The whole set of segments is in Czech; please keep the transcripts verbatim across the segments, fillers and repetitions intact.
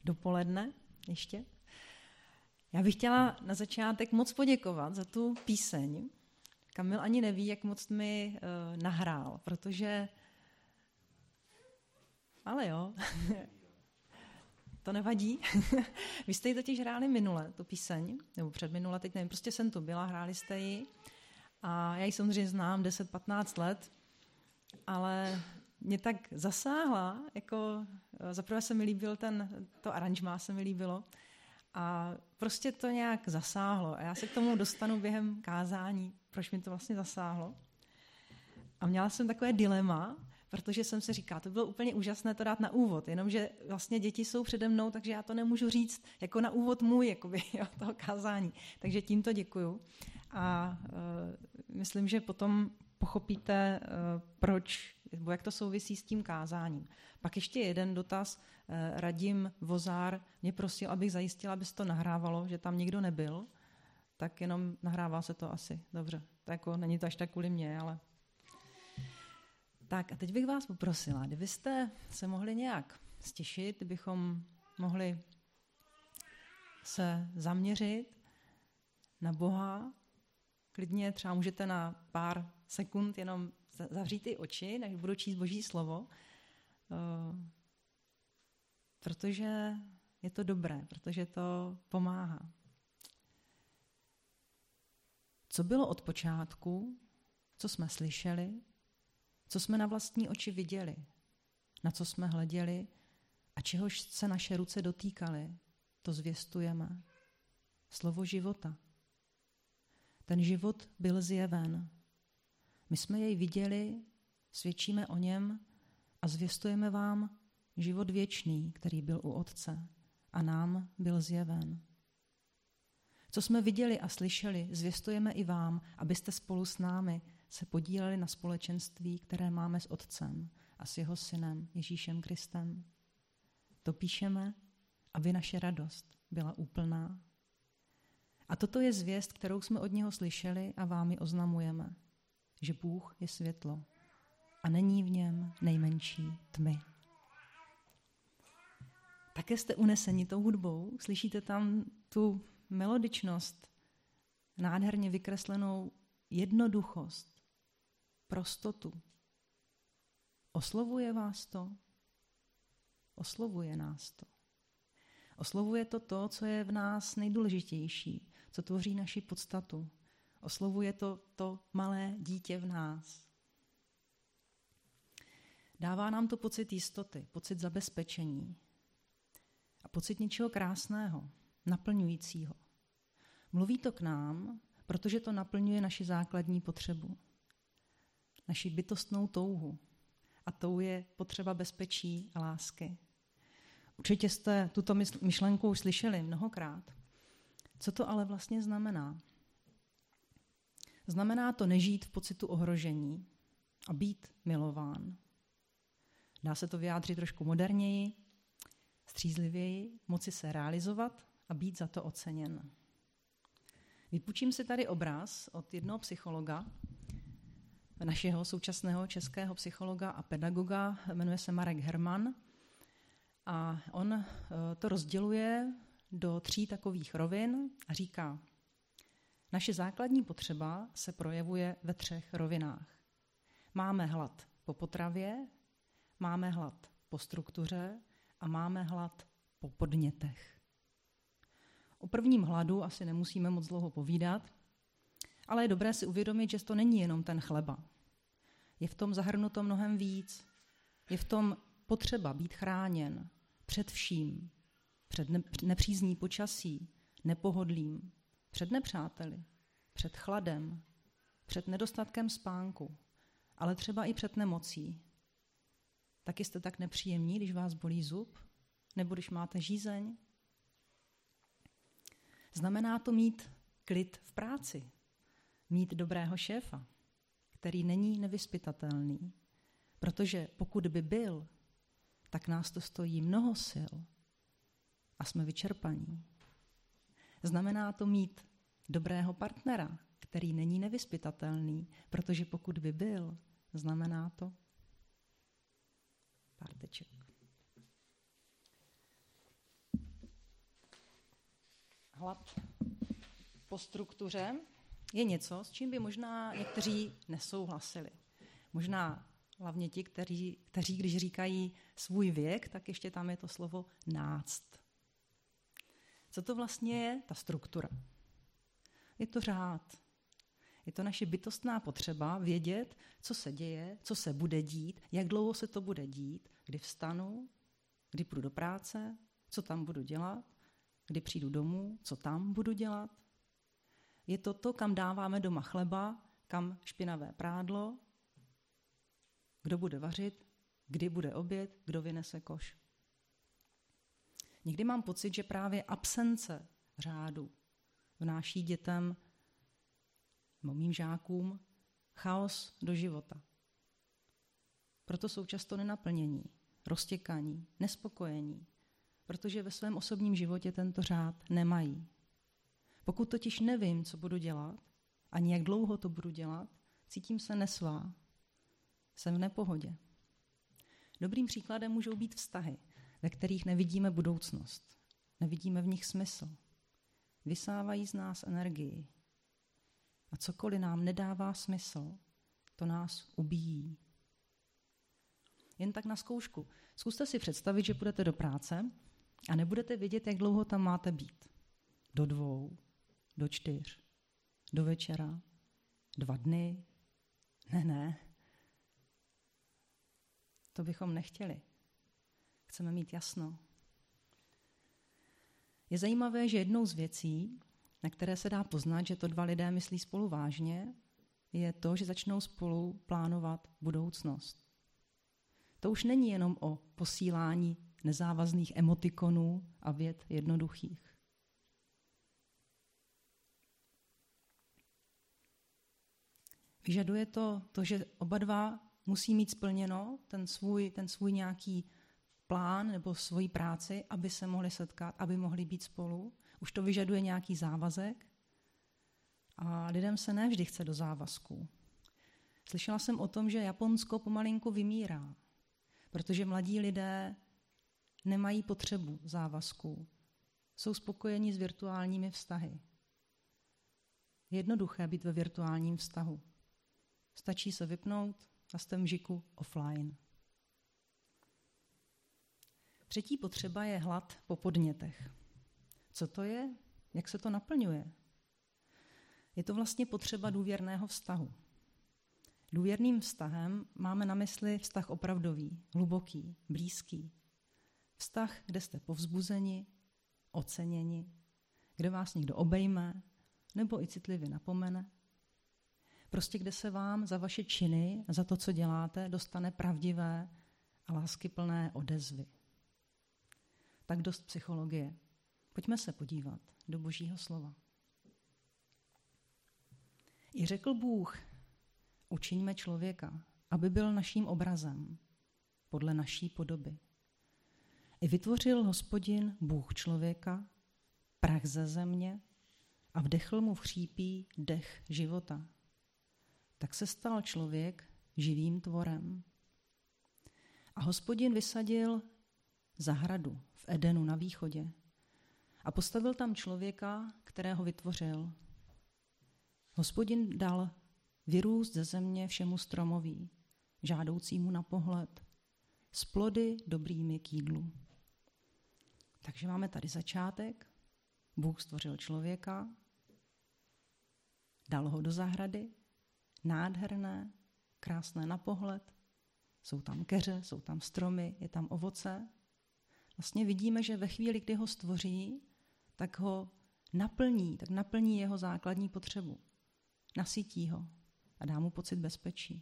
dopoledne ještě. Já bych chtěla na začátek moc poděkovat za tu píseň. Kamil ani neví, jak moc mi uh, nahrál, protože... Ale jo, to nevadí. Vy jste ji totiž hráli minule, tu píseň, nebo předminule, teď nevím, prostě jsem tu byla, hráli jste ji. A já ji samozřejmě znám deset patnáct let, ale mě tak zasáhla, jako zaprvé se mi líbil ten, to aranžmá se mi líbilo a prostě to nějak zasáhlo. A já se k tomu dostanu během kázání, proč mi to vlastně zasáhlo. A měla jsem takové dilema, protože jsem si říkala, to bylo úplně úžasné to dát na úvod, jenomže vlastně děti jsou přede mnou, takže já to nemůžu říct jako na úvod můj, jakoby, jo, toho kázání. Takže tímto děkuju. A uh, myslím, že potom pochopíte, uh, proč, nebo jak to souvisí s tím kázáním. Pak ještě jeden dotaz. Uh, Radim Vozár mě prosil, abych zajistila, aby se to nahrávalo, že tam nikdo nebyl. Tak jenom nahrává se to asi. Dobře, to jako není to až tak kvůli mě, ale... Tak a teď bych vás poprosila, kdybyste se mohli nějak stěšit, kdybychom mohli se zaměřit na Boha. Klidně třeba můžete na pár sekund jenom zavřít ty oči, než budu číst Boží slovo, protože je to dobré, protože to pomáhá. Co bylo od počátku, co jsme slyšeli, co jsme na vlastní oči viděli, na co jsme hleděli a čehož se naše ruce dotýkaly, to zvěstujeme. Slovo života. Ten život byl zjeven. My jsme jej viděli, svědčíme o něm a zvěstujeme vám život věčný, který byl u Otce a nám byl zjeven. Co jsme viděli a slyšeli, zvěstujeme i vám, abyste spolu s námi se podíleli na společenství, které máme s Otcem a s jeho Synem Ježíšem Kristem. To píšeme, aby naše radost byla úplná. A toto je zvěst, kterou jsme od něho slyšeli a vám ji oznamujeme, že Bůh je světlo a není v něm nejmenší tmy. Také jste uneseni tou hudbou, slyšíte tam tu melodičnost, nádherně vykreslenou jednoduchost, prostotu. Oslovuje vás to? Oslovuje nás to. Oslovuje to to, co je v nás nejdůležitější, co tvoří naši podstatu. Oslovuje to to malé dítě v nás. Dává nám to pocit jistoty, pocit zabezpečení a pocit něčeho krásného, naplňujícího. Mluví to k nám, protože to naplňuje naši základní potřebu, naši bytostnou touhu. A tou je potřeba bezpečí a lásky. Určitě jste tuto myšlenku už slyšeli mnohokrát. Co to ale vlastně znamená? Znamená to nežít v pocitu ohrožení a být milován. Dá se to vyjádřit trošku moderněji, střízlivěji, moci se realizovat a být za to oceněn. Vypůjčím si tady obraz od jednoho psychologa, našeho současného českého psychologa a pedagoga, jmenuje se Marek Herman. A on to rozděluje do tří takových rovin a říká, naše základní potřeba se projevuje ve třech rovinách. Máme hlad po potravě, máme hlad po struktuře a máme hlad po podnětech. O prvním hladu asi nemusíme moc dlouho povídat, ale je dobré si uvědomit, že to není jenom ten chleba. Je v tom zahrnuto mnohem víc. Je v tom potřeba být chráněn před vším, před nepřízní počasí, nepohodlím, před nepřáteli, před chladem, před nedostatkem spánku, ale třeba i před nemocí. Taky jste tak nepříjemní, když vás bolí zub, nebo když máte žízeň. Znamená to mít klid v práci, mít dobrého šéfa, který není nevyzpytatelný, protože pokud by byl, tak nás to stojí mnoho sil a jsme vyčerpaní. Znamená to mít dobrého partnera, který není nevyzpytatelný, protože pokud by byl, znamená to pár teček. hlad po struktuře je něco, s čím by možná někteří nesouhlasili. Možná hlavně ti, kteří, kteří, když říkají svůj věk, tak ještě tam je to slovo náct. Co to vlastně je ta struktura? Je to řád. Je to naše bytostná potřeba vědět, co se děje, co se bude dít, jak dlouho se to bude dít, kdy vstanu, kdy půjdu do práce, co tam budu dělat, kdy přijdu domů, co tam budu dělat. Je to to, kam dáváme doma chleba, kam špinavé prádlo, kdo bude vařit, kdy bude oběd, kdo vynese koš. Někdy mám pocit, že právě absence řádu vnáší dětem, nebo mým žákům, chaos do života. Proto jsou často nenaplnění, roztěkaní, nespokojení, protože ve svém osobním životě tento řád nemají. Pokud totiž nevím, co budu dělat, ani jak dlouho to budu dělat, cítím se nesvá. Jsem v nepohodě. Dobrým příkladem můžou být vztahy, ve kterých nevidíme budoucnost. Nevidíme v nich smysl. Vysávají z nás energii. A cokoliv nám nedává smysl, to nás ubíjí. Jen tak na zkoušku. Zkuste si představit, že půjdete do práce a nebudete vědět, jak dlouho tam máte být. Do dvou, do čtyř, do večera, dva dny. Ne, ne. To bychom nechtěli. Chceme mít jasno. Je zajímavé, že jednou z věcí, na které se dá poznat, že to dva lidé myslí spolu vážně, je to, že začnou spolu plánovat budoucnost. To už není jenom o posílání nezávazných emotikonů a vět jednoduchých. Vyžaduje to, to, že oba dva musí mít splněno ten svůj, ten svůj nějaký plán nebo svoji práci, aby se mohli setkat, aby mohli být spolu. Už to vyžaduje nějaký závazek a lidem se ne vždy chce do závazků. Slyšela jsem o tom, že Japonsko pomalinku vymírá, protože mladí lidé nemají potřebu závazků. Jsou spokojeni s virtuálními vztahy. Je jednoduché být ve virtuálním vztahu. Stačí se vypnout a jste v žiku offline. Třetí potřeba je hlad po podnětech. Co to je? Jak se to naplňuje? Je to vlastně potřeba důvěrného vztahu. Důvěrným vztahem máme na mysli vztah opravdový, hluboký, blízký. Vztah, kde jste povzbuzeni, oceněni, kde vás někdo obejme nebo i citlivě napomene. Prostě kde se vám za vaše činy, za to, co děláte, dostane pravdivé a láskyplné odezvy. Tak dost psychologie. Pojďme se podívat do Božího slova. I řekl Bůh, učiňme člověka, aby byl naším obrazem, podle naší podoby. I vytvořil Hospodin Bůh člověka, prach ze země, a vdechl mu v chřípí dech života. Tak se stal člověk živým tvorem. A Hospodin vysadil zahradu v Edenu na východě a postavil tam člověka, kterého vytvořil. Hospodin dal vyrůst ze země všemu stromoví, žádoucímu na pohled, s plody dobrými k jídlu. Takže máme tady začátek. Bůh stvořil člověka, dal ho do zahrady, nádherné, krásné na pohled. Jsou tam keře, jsou tam stromy, je tam ovoce. Vlastně vidíme, že ve chvíli, kdy ho stvoří, tak ho naplní, tak naplní jeho základní potřebu. Nasytí ho a dá mu pocit bezpečí.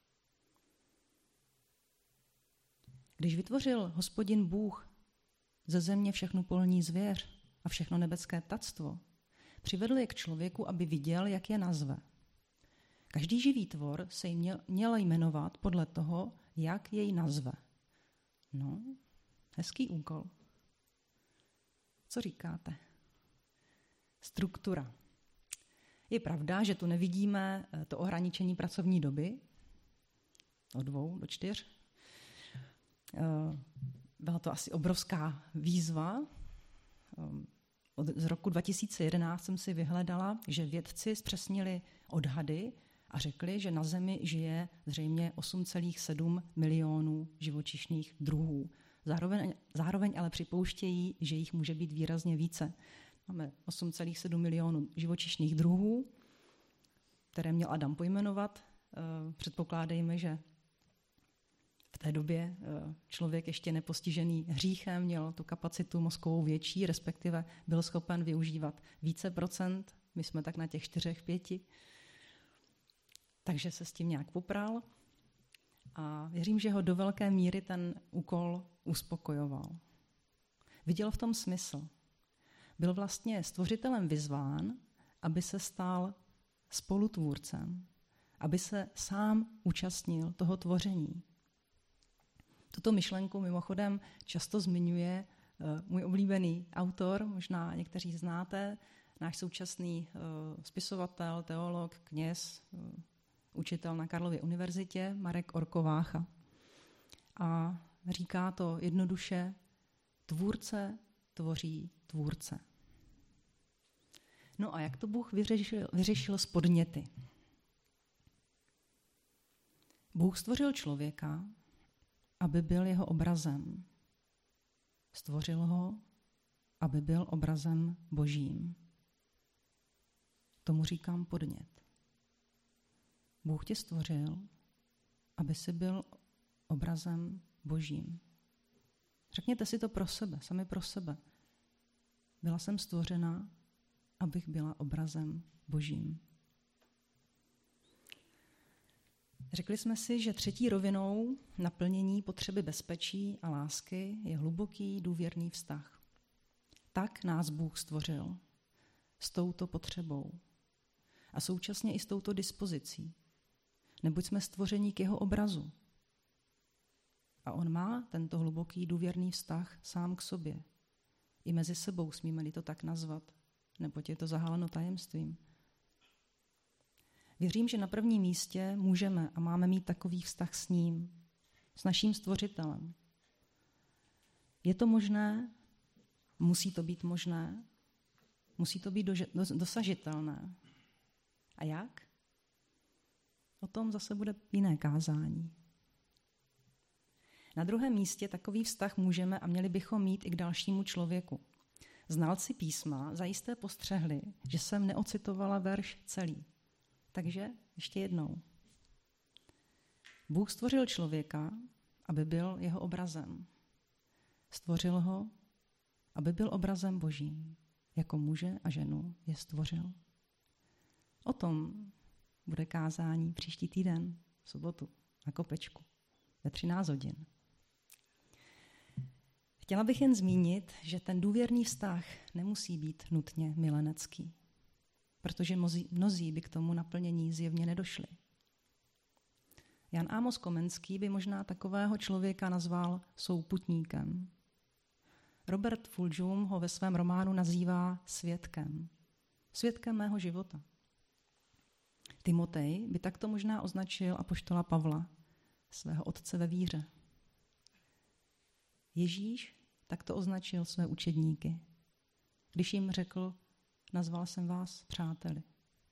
Když vytvořil Hospodin Bůh ze země všechnu polní zvěř a všechno nebeské ptactvo, přivedl je k člověku, aby viděl, jak je nazve. Každý živý tvor se jim měl, měl jmenovat podle toho, jak jej nazve. No, hezký úkol. Co říkáte? Struktura. Je pravda, že tu nevidíme to ohraničení pracovní doby od dvou do čtyř. Byla to asi obrovská výzva od, z roku dva tisíce jedenáct jsem si vyhledala, že vědci zpřesnili odhady a řekli, že na Zemi žije zřejmě osm celá sedm milionů živočišných druhů. Zároveň, zároveň ale připouštějí, že jich může být výrazně více. Máme osm celá sedm milionů živočišných druhů, které měl Adam pojmenovat. Předpokládejme, že v té době člověk ještě nepostižený hříchem měl tu kapacitu mozkovou větší, respektive byl schopen využívat více procent. My jsme tak na těch čtyřech, pěti. Takže se s tím nějak popral. A věřím, že ho do velké míry ten úkol uspokojoval. Viděl v tom smysl. Byl vlastně stvořitelem vyzván, aby se stal spolutvůrcem, aby se sám účastnil toho tvoření. Tuto myšlenku mimochodem často zmiňuje můj oblíbený autor, možná někteří znáte, náš současný spisovatel, teolog, kněz, učitel na Karlově univerzitě, Marek Orkovácha. A říká to jednoduše, tvůrce tvoří tvůrce. No a jak to Bůh vyřešil, vyřešil s podněty? Bůh stvořil člověka, aby byl jeho obrazem. Stvořil ho, aby byl obrazem Božím. Tomu říkám podnět. Bůh tě stvořil, aby si byl obrazem Božím. Řekněte si to pro sebe, sami pro sebe. Byla jsem stvořena, abych byla obrazem Božím. Řekli jsme si, že třetí rovinou naplnění potřeby bezpečí a lásky je hluboký důvěrný vztah. Tak nás Bůh stvořil s touto potřebou a současně i s touto dispozicí. Neboť jsme stvoření k jeho obrazu. A on má tento hluboký důvěrný vztah sám k sobě. I mezi sebou, smíme-li to tak nazvat, neboť je to zahaleno tajemstvím. Věřím, že na prvním místě můžeme a máme mít takový vztah s ním, s naším stvořitelem. Je to možné? Musí to být možné? Musí to být dože- dosažitelné. A jak? O tom zase bude jiné kázání. Na druhém místě takový vztah můžeme a měli bychom mít i k dalšímu člověku. Znalci písma zajisté postřehli, že jsem neocitovala verš celý. Takže ještě jednou. Bůh stvořil člověka, aby byl jeho obrazem. Stvořil ho, aby byl obrazem Božím. Jako muže a ženu je stvořil. O tom bude kázání příští týden, v sobotu, na Kopečku, ve třináct hodin. Chtěla bych jen zmínit, že ten důvěrný vztah nemusí být nutně milenecký, protože mnozí, mnozí by k tomu naplnění zjevně nedošli. Jan Amos Komenský by možná takového člověka nazval souputníkem. Robert Fulghum ho ve svém románu nazývá svědkem. Svědkem mého života. Timotej by takto možná označil apoštola Pavla, svého otce ve víře. Ježíš takto označil své učedníky, když jim řekl, nazval jsem vás přáteli.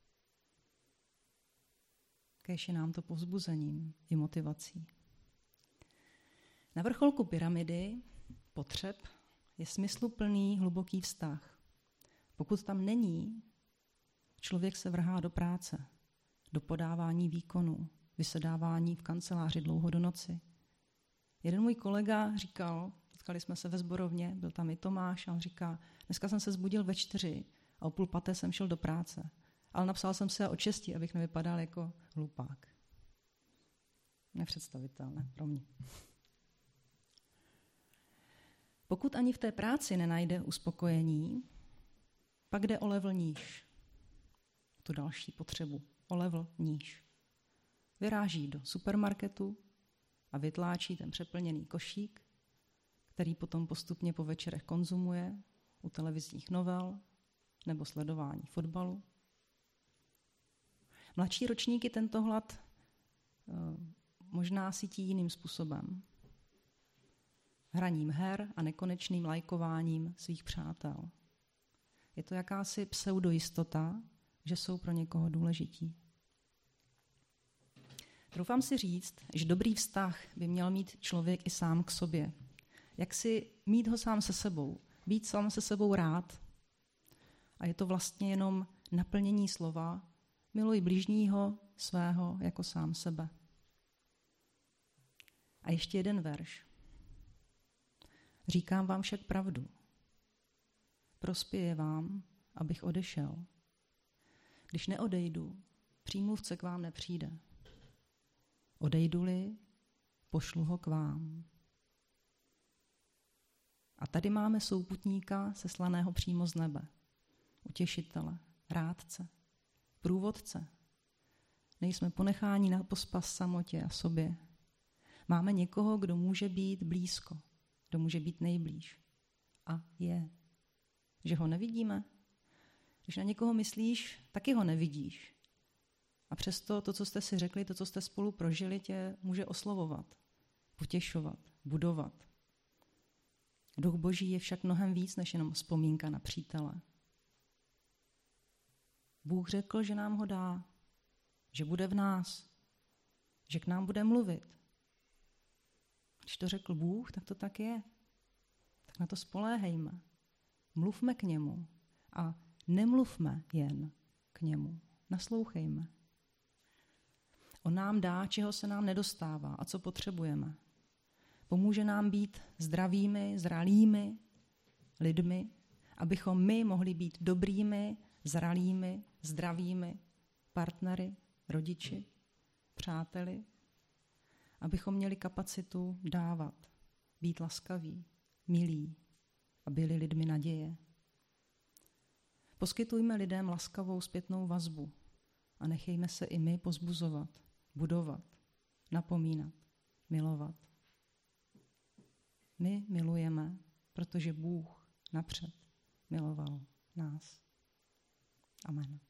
Kéž je nám to povzbuzením i motivací. Na vrcholku pyramidy potřeb je smysluplný hluboký vztah. Pokud tam není, člověk se vrhá do práce, do podávání výkonů, vysedávání v kanceláři dlouho do noci. Jeden můj kolega říkal, potkali jsme se ve sborovně, byl tam i Tomáš, a on říká, dneska jsem se zbudil ve čtyři a o půl paté jsem šel do práce. Ale napsal jsem se o šesti, abych nevypadal jako hlupák. Nepředstavitelné pro mě. Pokud ani v té práci nenajde uspokojení, pak jde o level níž. Tu další potřebu. O level níž. Vyráží do supermarketu a vytláčí ten přeplněný košík, který potom postupně po večerech konzumuje u televizních novel nebo sledování fotbalu. Mladší ročníky tento hlad možná cítí jiným způsobem. Hraním her a nekonečným lajkováním svých přátel. Je to jakási pseudojistota, že jsou pro někoho důležití. Doufám si říct, že dobrý vztah by měl mít člověk i sám k sobě. Jak si mít ho sám se sebou, být sám se sebou rád. A je to vlastně jenom naplnění slova miluj bližního svého jako sám sebe. A ještě jeden verš. Říkám vám však pravdu. Prospěje vám, abych odešel. Když neodejdu, přímluvce k vám nepřijde. Odejdu-li, pošlu ho k vám. A tady máme souputníka seslaného přímo z nebe. Utěšitele, rádce, průvodce. Nejsme ponecháni na pospas samotě a sobě. Máme někoho, kdo může být blízko, kdo může být nejblíž. A je. Že ho nevidíme? Když na někoho myslíš, taky ho nevidíš. A přesto to, co jste si řekli, to, co jste spolu prožili, tě může oslovovat, potěšovat, budovat. Duch Boží je však mnohem víc než jenom vzpomínka na přítele. Bůh řekl, že nám ho dá, že bude v nás, že k nám bude mluvit. Když to řekl Bůh, tak to tak je. Tak na to spoléhejme. Mluvme k němu a nemluvme jen k němu. Naslouchejme. On nám dá, čeho se nám nedostává a co potřebujeme. Pomůže nám být zdravými, zralými lidmi, abychom my mohli být dobrými, zralými, zdravými partnery, rodiči, přáteli, abychom měli kapacitu dávat, být laskaví, milí a byli lidmi naděje. Poskytujme lidem laskavou zpětnou vazbu a nechejme se i my pozbuzovat, budovat, napomínat, milovat. My milujeme, protože Bůh napřed miloval nás. Amen.